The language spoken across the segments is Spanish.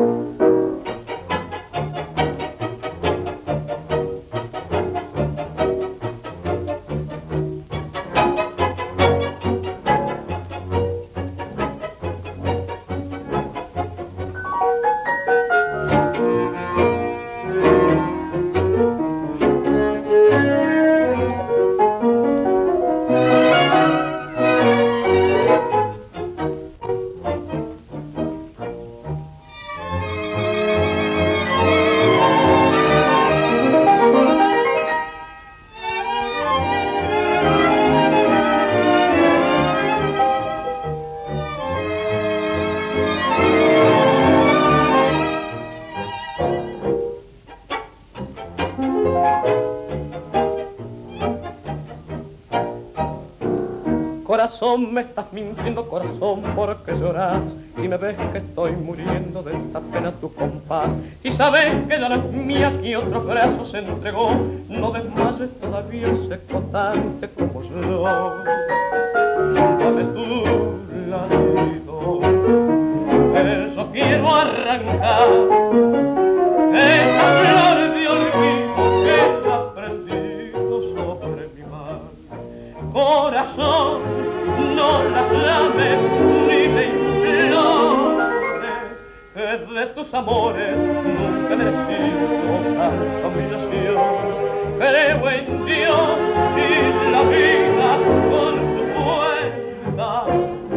Corazón, me estás mintiendo, corazón, ¿por qué lloras? Si me ves que estoy muriendo de esta pena tu compás, y sabes que ya no es mía, que otro brazo se entregó, no desmayes todavía secotante como yo. Dame tu latido, que yo quiero arrancar esta flor de olvido que ha prendido sobre mi mar. Corazón, no las llames ni me implores, que de tus amores nunca he merecido tanta humillación. Creo en Dios y la vida con su vuelta,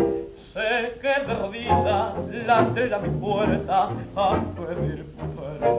sé que de rodillas late a mi puerta a pedir perdón.